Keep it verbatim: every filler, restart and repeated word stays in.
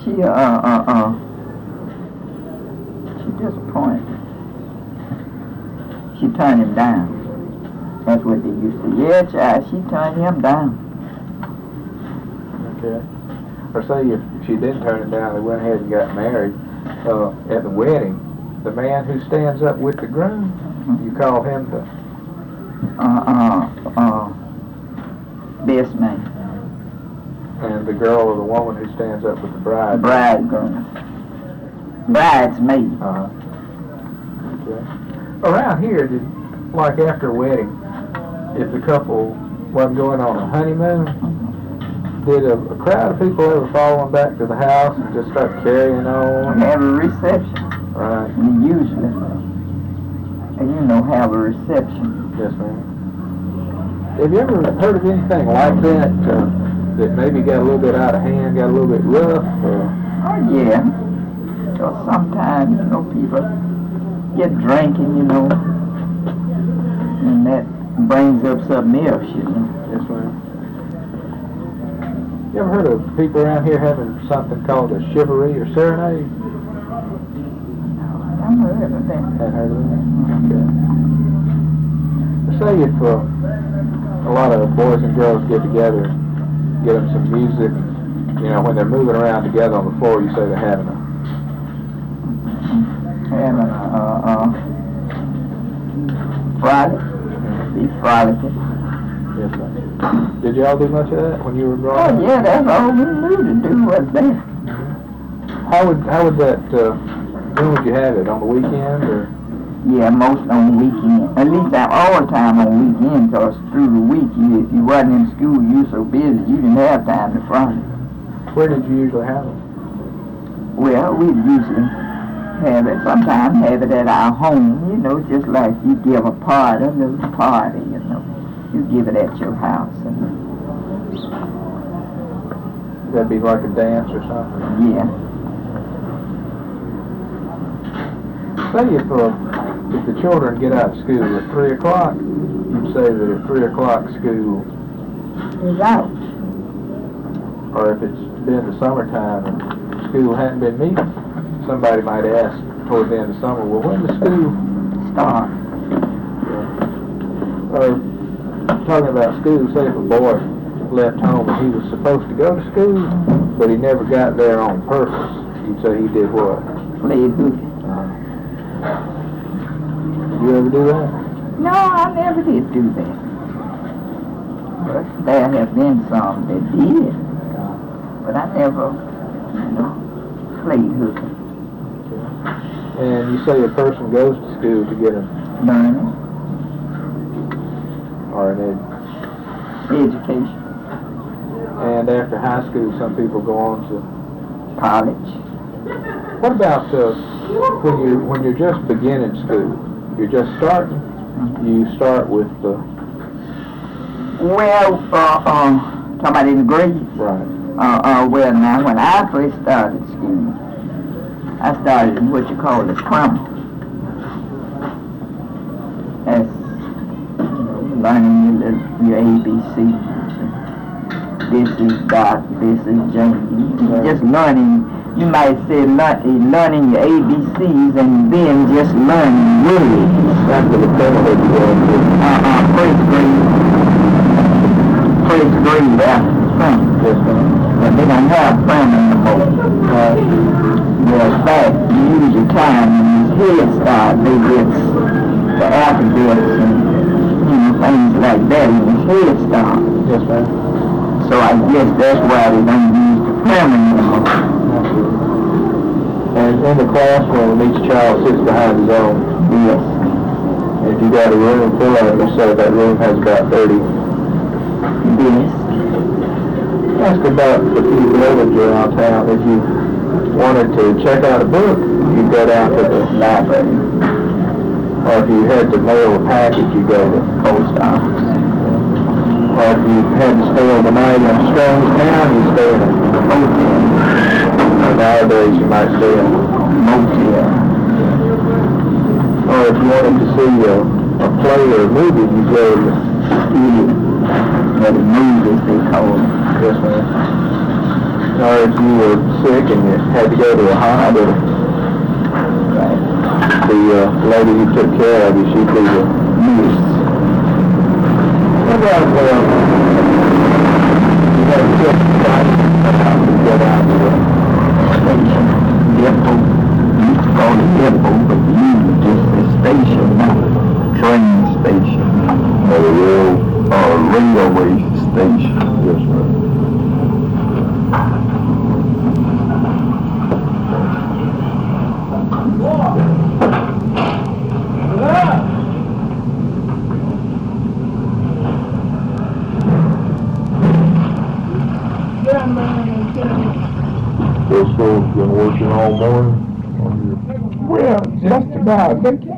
she, uh, uh, uh, she disappointed. She turned him down. That's what they used to. Yeah, child, she turned him down. Okay. Or say if she didn't turn him down, they went ahead and got married. Uh, at the wedding, the man who stands up with the groom, mm-hmm. you call him the uh uh uh best man. And the girl or the woman who stands up with the bride. Bridegroom. Bridesmaid. Uh-huh. Okay. Around here, did, like after a wedding, if the couple wasn't going on a honeymoon, mm-hmm. did a, a crowd of people ever follow them back to the house and just start carrying on? Have a reception. Right. And usually, and you know, have a reception. Yes, ma'am. Have you ever heard of anything like that? Uh, that maybe got a little bit out of hand, got a little bit rough? Or? Oh, yeah. Because sometimes, you know, people get drinking, you know, and that brings up something else, you know. Yes, ma'am. You ever heard of people around here having something called a chivalry or serenade? No, I haven't heard of that. Haven't heard of that? Okay. Say if uh, a lot of boys and girls get together, get them some music, you know, when they're moving around together on the floor, you say they're having a... Having a, uh, uh, frolic. Be frolicking. Yes, sir. Did y'all do much of that when you were growing up? Oh, yeah, that's all we knew to do was that. Mm-hmm. How would, how would that, uh, when would you have it, on the weekend, or...? Yeah, most on the weekend. At least all the time on the weekend, because through the week, you, if you wasn't in school, you were so busy, you didn't have time to frolic. Where did you usually have it? Well, we'd usually have it, sometimes have it at our home, you know, just like you give a party, a little party, you know. You give it at your house. And that'd be like a dance or something? Yeah. Say if, uh, if the children get out of school at three o'clock, you'd say that at three o'clock school is out. Or if it's been the summertime and school hadn't been meeting, somebody might ask toward the end of summer, well, when does school start? Yeah. Or talking about school, say if a boy left home and he was supposed to go to school, but he never got there on purpose, you'd say he did what? Played hooky. Uh, did you ever do that? No, I never did do that. But there have been some that did. But I never, you know, played hooky. Okay. And you say a person goes to school to get a learning or an ed education. And after high school, some people go on to college. What about uh, when you when you're just beginning school? You're just starting. Mm-hmm. You start with the. Well, uh, uh, talking about in grades. Right. Uh, uh, well, now, when I first started school, I started in what you call the primer. That's, you know, learning your, your A B C. This is Doc, this is Jane. Right. Just learning, you might say learn, learning your A B Cs and then just learning words. After the primer, uh-uh, first grade. First grade after the primer. Yes, ma'am. But they don't have primer anymore. Uh, well, back, you use your time in this head start, they get the alphabets and, you know, things like that in this head start. Yes, ma'am. So I guess that's why they don't use the primer anymore. And in the classroom, each child sits behind his own. Yes. If you got a room full of them, you say that room has about thirty. Yes. Ask about the people around town. If you wanted to check out a book, you go down to the library. Or if you had to mail a package, you go to the post office. Or if you had to stay overnight in a strange town, you stay in a hotel. Or nowadays, you might stay in a motel. Or if you wanted to see a, a play or a movie, you go to the theater. Or the movies, they call it. Yes, ma'am. or if you were sick and you had to go to a hospital, the uh, lady who took care of you, she'd be the nurse. Well, well, you had to check out to get out of the station, depot. You used to call it depot, but you just a station now. Train station. or the rail, Or railway station. yes, ma'am. So, so, been working all morning on your... Well, just about.